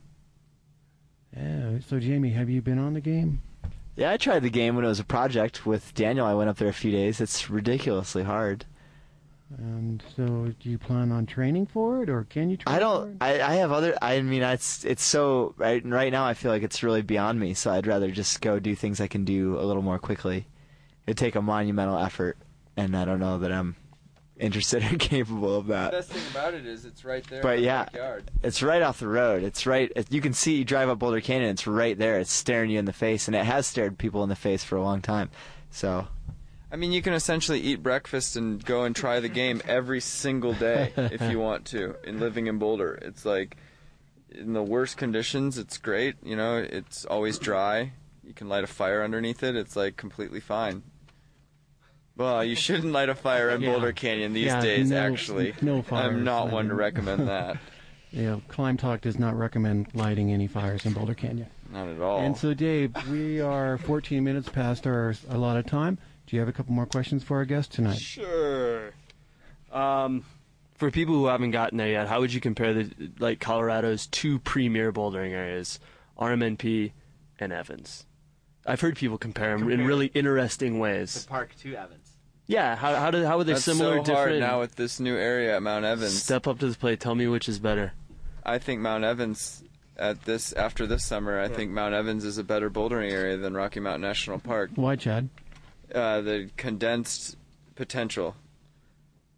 Yeah. So Jamie, have you been on the game? Yeah, I tried the game when it was a project with Daniel. I went up there a few days. It's ridiculously hard. And so, do you plan on training for it, or can you train I for don't. it? I, I have other. I mean, it's it's so right right now. I feel like it's really beyond me. So I'd rather just go do things I can do a little more quickly. It'd take a monumental effort, and I don't know that I'm interested or capable of The that. best thing about it is it's right there But in the yeah. backyard. It's right off the road. It's right. It, you can see. You drive up Boulder Canyon. It's right there. It's staring you in the face, and it has stared people in the face for a long time. So. I mean, you can essentially eat breakfast and go and try the game every single day if you want to. In living in Boulder, it's like in the worst conditions, it's great. You know, it's always dry. You can light a fire underneath it. It's like completely fine. Well, you shouldn't light a fire in Yeah. Boulder Canyon these Yeah, days. no- actually, no fires I'm not lighted. one to recommend that. You know, Climb Talk does not recommend lighting any fires in Boulder Canyon. Not at all. And so, Dave, we are fourteen minutes past our allotted time. Do you have a couple more questions for our guest tonight? Sure. Um, for people who haven't gotten there yet, how would you compare the like Colorado's two premier bouldering areas, R M N P and Evans? I've heard people compare them in really interesting ways. Park to Evans. Yeah, how how do how are they That's similar, so different? hard now with this new area at Mount Evans. Step up to the plate. Tell me which is better. I think Mount Evans at this after this summer. I think Mount Evans is a better bouldering area than Rocky Mountain National Park. Why, Chad? Uh, the condensed potential.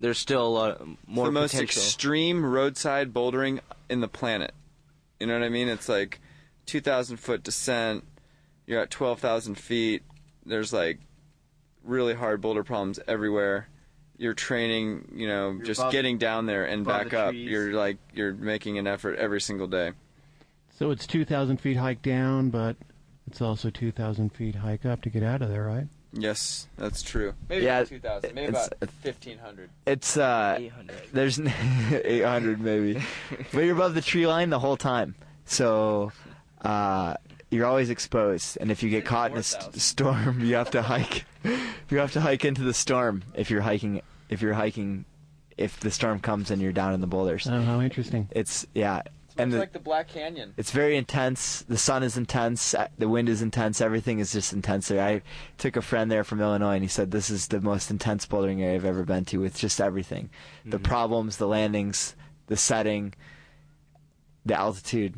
there's still a lot more the most potential. extreme roadside bouldering in the planet. You know what I mean? It's like two thousand foot descent. You're at twelve thousand feet. There's like really hard boulder problems everywhere. You're training, you know, You're just above- getting down there and above back the up. trees. You're like you're making an effort every single day. So it's two thousand feet hike down, but it's also two thousand feet hike up to get out of there, right? Yes, that's true. Maybe Yeah, not two thousand. Maybe it's- about fifteen hundred. It's uh, eight hundred. there's eight hundred maybe, but you're above the tree line the whole time, so uh, you're always exposed. And if you get caught in a st- storm, you have to hike. You have to hike into the storm if you're hiking. If you're hiking, if the storm comes and you're down in the boulders, Oh, how interesting. it's yeah, and it's the, like the Black Canyon. it's very intense. The sun is intense. uh, The wind is intense. Everything is just intense there. I took a friend there from Illinois, and he said this is the most intense bouldering area I've ever been to with just everything. The Mhm. problems, the landings, the setting, the altitude.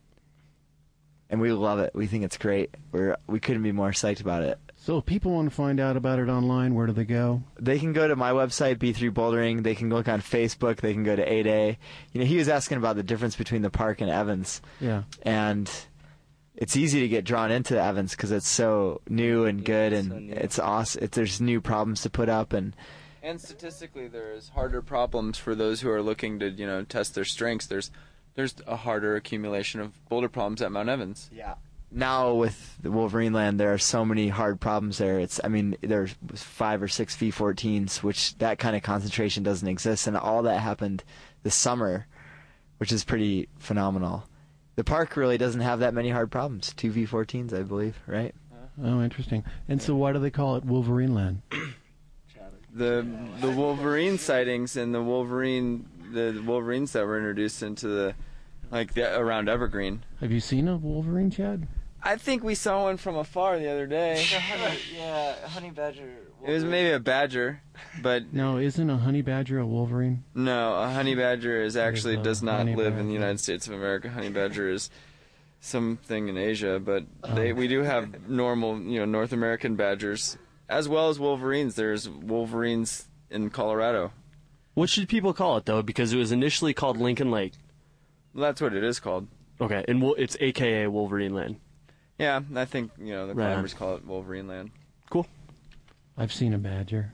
And we love it. We think it's great. We're, we couldn't be more psyched about it. So if people want to find out about it online, where do they go? They can go to my website, B three Bouldering. They can look on Facebook. They can go to eight A. You know, he was asking about the difference between the park and Evans. Yeah. And it's easy to get drawn into Evans because it's so new and good, Yeah, and so new. it's awesome. It, there's new problems to put up, and And statistically, there's harder problems for those who are looking to, you know, test their strengths. There's there's a harder accumulation of boulder problems at Mount Evans. yeah. Now with the Wolverine Land, there are so many hard problems there. It's, I mean, there's five or six V fourteens, which that kind of concentration doesn't exist, and all that happened this summer, which is pretty phenomenal. The park really doesn't have that many hard problems. Two V fourteens, I believe, right? Oh, interesting. And so why do they call it Wolverine Land? The the Wolverine sightings and the Wolverine the Wolverines that were introduced into the like the, around Evergreen. Have you seen a Wolverine, Chad? I think we saw one from afar the other day. yeah, honey badger. It was maybe a badger, but No, isn't a honey badger a Wolverine? no, a honey badger is actually There's a does not honey live in badger. the United States of America. Honey badger is something in Asia, but they Oh. we do have normal, you know, North American badgers as well as wolverines. There's wolverines in Colorado. What should people call it though? Because it was initially called Lincoln Lake. Well, that's what it is called. Okay, and wo- it's A K A Wolverine Land. Yeah, I think, you know, the Right on. climbers call it Wolverine Land. Cool. I've seen a badger.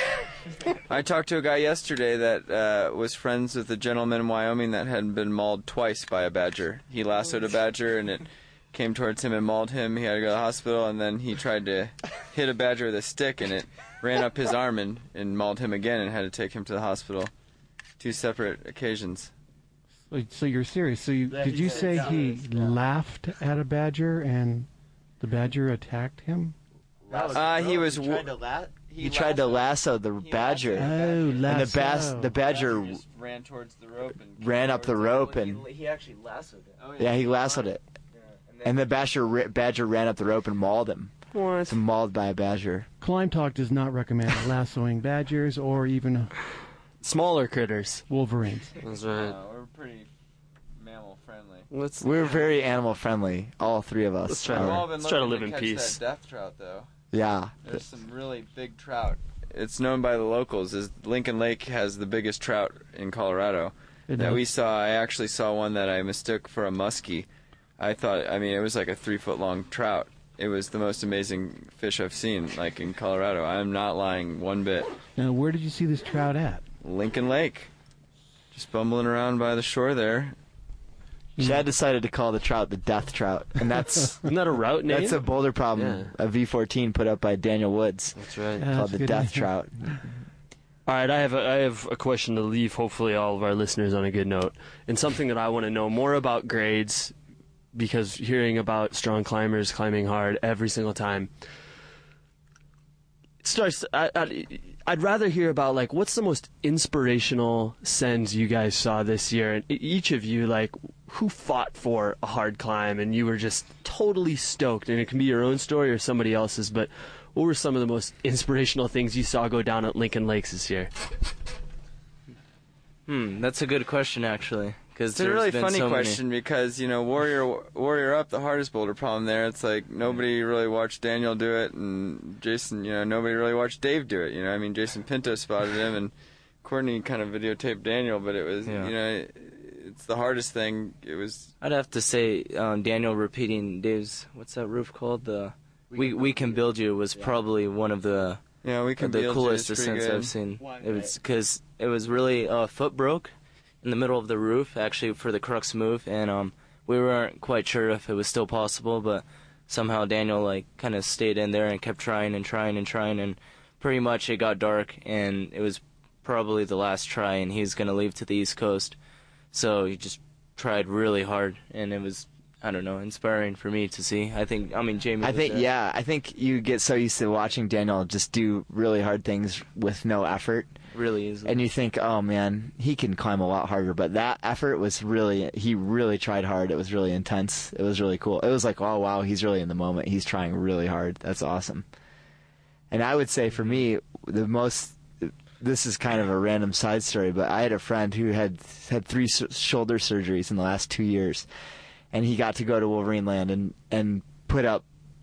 I talked to a guy yesterday that uh, was friends with a gentleman in Wyoming that had been mauled twice by a badger. He lassoed a badger and it came towards him and mauled him. He had to go to the hospital, and then he tried to hit a badger with a stick, and it ran up his arm and, and mauled him again and had to take him to the hospital. Two separate occasions. So, so you're serious? So you, did you say he laughed at a badger and the badger attacked him? Uh, he was... He wo- tried to, la- he tried to lasso the badger. Oh, And the, bas- lasso. the badger just ran towards the rope and ran up the rope, and He actually lassoed it. Oh, yeah, he lassoed it. And the badger, ri- badger ran up the rope and mauled him. What? It's mauled by a badger. Climb Talk does not recommend lassoing badgers or even Smaller critters. wolverines. That's Uh, right. we're pretty mammal friendly. Let's. We're very animal friendly, all three of us. Let's try are. We've all been Let's try to looking live in catch peace. That death trout, though. Yeah. There's some really big trout. It's known by the locals as Lincoln Lake has the biggest trout in Colorado. It that does. we saw. I actually saw one that I mistook for a muskie. I thought, I mean, it was like a three foot long trout. It was the most amazing fish I've seen, like in Colorado. I'm not lying one bit. Now, where did you see this trout at? Lincoln Lake. Just bumbling around by the shore there. Chad decided to call the trout the death trout, and that's Isn't that a route name? that's a boulder problem, a V fourteen put up by Daniel Woods, That's right. Yeah, called that's the good death name. trout. All right, I have a, I have a question to leave. Hopefully, all of our listeners on a good note, and something that I want to know more about grades, because hearing about strong climbers climbing hard every single time it starts. I, I'd, I'd rather hear about like what's the most inspirational sends you guys saw this year, and e- each of you like who fought for a hard climb and you were just totally stoked, and it can be your own story or somebody else's, but. What were some of the most inspirational things you saw go down at Lincoln Lakes this year? Hmm, that's a good question actually. Cause It's a there's really been funny so many- question because, you know, Warrior Warrior Up, the hardest boulder problem there, it's like nobody really watched Daniel do it, and Jason, you know, nobody really watched Dave do it. You know, I mean, Jason Pinto spotted him, and Courtney kind of videotaped Daniel, but it was, Yeah. you know, it's the hardest thing. It was. I'd have to say um, Daniel repeating Dave's, what's that roof called? The We We Can Build You was probably one of the Yeah, we can the build coolest you is pretty ascents good. I've seen. It was because it was really a uh, foot broke in the middle of the roof, actually, for the crux move, and um, we weren't quite sure if it was still possible, but somehow Daniel like kind of stayed in there and kept trying and trying and trying, and pretty much it got dark, and it was probably the last try, and he was gonna leave to the East Coast, so he just tried really hard, and it was, I don't know, inspiring for me to see. I think, I mean, Jamie. I was think, there. yeah, I think you get so used to watching Daniel just do really hard things with no effort, really easily. and you think, oh man, he can climb a lot harder. But that effort was really, he really tried hard. It was really intense. It was really cool. It was like, oh wow, he's really in the moment. He's trying really hard. That's awesome. And I would say for me, the most, this is kind of a random side story, but I had a friend who had had three s- shoulder surgeries in the last two years. And he got to go to Wolverine Land and, and put up,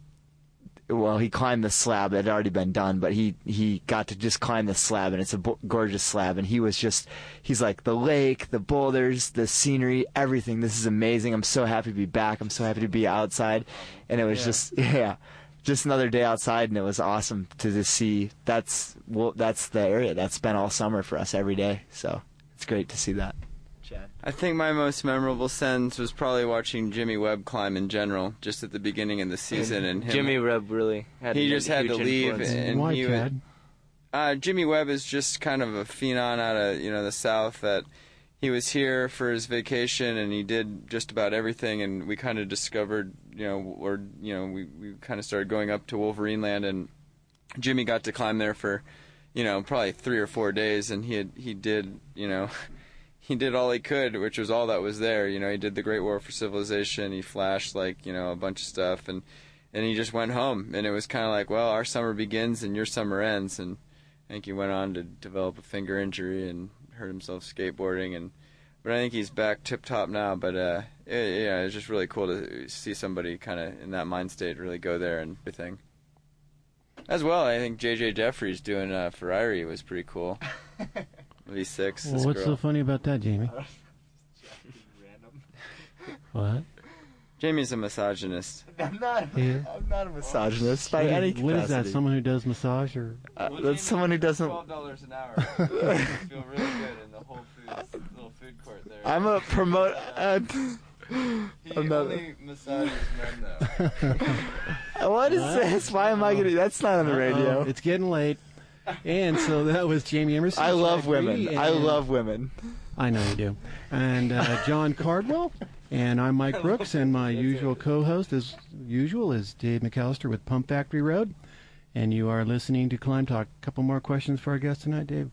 well, he climbed the slab that had already been done, but he, he got to just climb the slab, and it's a bo- gorgeous slab. And he was just, he's like, the lake, the boulders, the scenery, everything. This is amazing. I'm so happy to be back. I'm so happy to be outside. And it was Yeah. just, yeah, just another day outside, and it was awesome to just see. That's, well, that's the area that's been all summer for us every day. So it's great to see that. I think my most memorable sense was probably watching Jimmy Webb climb in general, just at the beginning of the season, and him, Jimmy Webb really had he a just had huge to leave, influence. and Why, he would, Chad? Uh, Jimmy Webb is just kind of a phenom out of, you know, the South, that he was here for his vacation and he did just about everything, and we kind of discovered, you know, or, you know, we, we kind of started going up to Wolverine Land, and Jimmy got to climb there for, you know, probably three or four days, and he had, he did, you know, he did all he could, which was all that was there. You know, he did the Great War for Civilization, he flashed, like, you know, a bunch of stuff, and, and he just went home, and it was kind of like, well, our summer begins and your summer ends, and I think he went on to develop a finger injury and hurt himself skateboarding, and but I think he's back tip-top now. But uh, it, yeah, it's just really cool to see somebody kind of in that mind state really go there and everything. As well, I think J J Jeffries doing uh, Ferrari was pretty cool. V six. Well, what's so funny about that, Jamie? What? Jamie's a misogynist. I'm not, Yeah. I'm not a misogynist by What any is- what is that? capacity. Someone who does massage, or Uh, that's someone who doesn't. Twelve dollars an hour. You feel really good in the Whole Foods little food court there. I'm a promote. Uh, he I'm not- only massages men though. what is this? Why am I gonna? That's not on the radio. Uh-oh, it's getting late. And so that was Jamie Emerson. I love Chad women. Greedy, I and- love women. I know you do. And uh, John Cardwell. And I'm Mike Brooks, and my usual co-host, as usual, is Dave McAllister with Pump Factory Road. And you are listening to Climb Talk. A couple more questions for our guest tonight, Dave.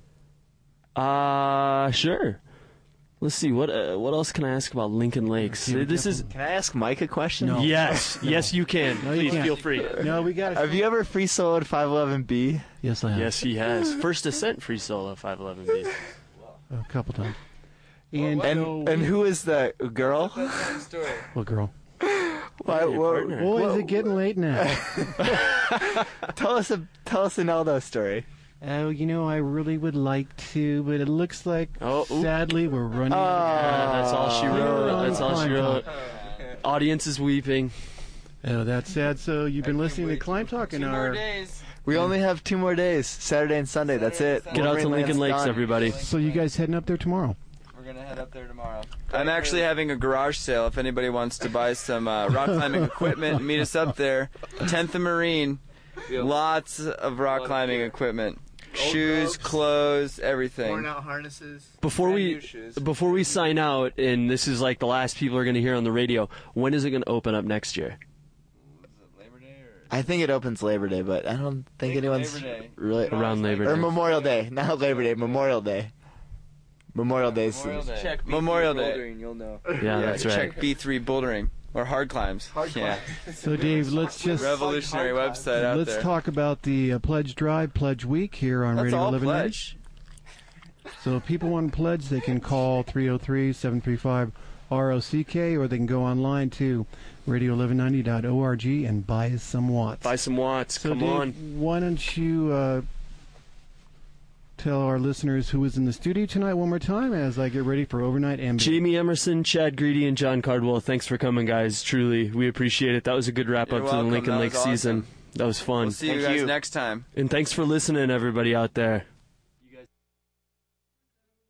Uh, sure. Let's see. What uh, what else can I ask about Lincoln Lakes? Yeah, This is Can I ask Mike a question? No. yes, yes, you can. No, you Please can't. feel free. No, we got Have you ever free soloed five eleven B? Yes, I have. Yes, he has. First ascent free solo five eleven B. A couple times. And, And so- and who is the girl? That's not the story. What girl? Why, your what- partner. Boy, is what- it getting late now. Tell us a tell us an Eldo story. Oh, you know, I really would like to, but it looks like, Oh, oop. sadly, we're running. Oh. Yeah, that's all she We're wrote. on That's all she Climb wrote. Talk. Audience is weeping. Oh, that's sad. So you've been I can't listening to wait. Climb Talk in Two more our. days. We only have two more days, Saturday and Sunday. That's it. Saturday Get out to Wolverine Lincoln Land's Lakes, done. everybody. So you guys heading up there tomorrow? We're gonna head up there tomorrow. I'm actually having a garage sale. If anybody wants to buy some uh, rock climbing equipment, meet us up there. tenth and Marine. Lots of rock climbing equipment. Shoes, clothes, everything. out harnesses. Before Brand we new shoes. before we sign out, and this is like the last people are going to hear on the radio. When is it going to open up next year? Is it Labor Day or? I think it opens Labor Day, but I don't think Labor anyone's Day. really Around Labor or Day. Memorial Day, not Labor Day. Memorial Day. Memorial Day. is- Memorial Day. Check Memorial Day. bouldering, you'll know. Yeah, that's right. Check B three bouldering or hard climbs. Hard yeah. So Dave, let's just Revolutionary website out let's there. talk about the uh, Pledge Drive, Pledge Week here on That's Radio all eleven ninety. pledge. So if people want to pledge, they can call three oh three, seven three five, R O C K, or they can go online to radio eleven ninety dot org and buy some watts. Buy some watts. So Come Dave, on. why don't you uh, tell our listeners who was in the studio tonight one more time as I get ready for overnight ambient. Jamie Emerson, Chad Greedy, and John Cardwell. Thanks for coming, guys. Truly, we appreciate it. That was a good wrap You're up to the welcome. Lincoln That Lake was awesome. season. That was fun. We'll see you Thank guys you. next time. And thanks for listening, everybody out there.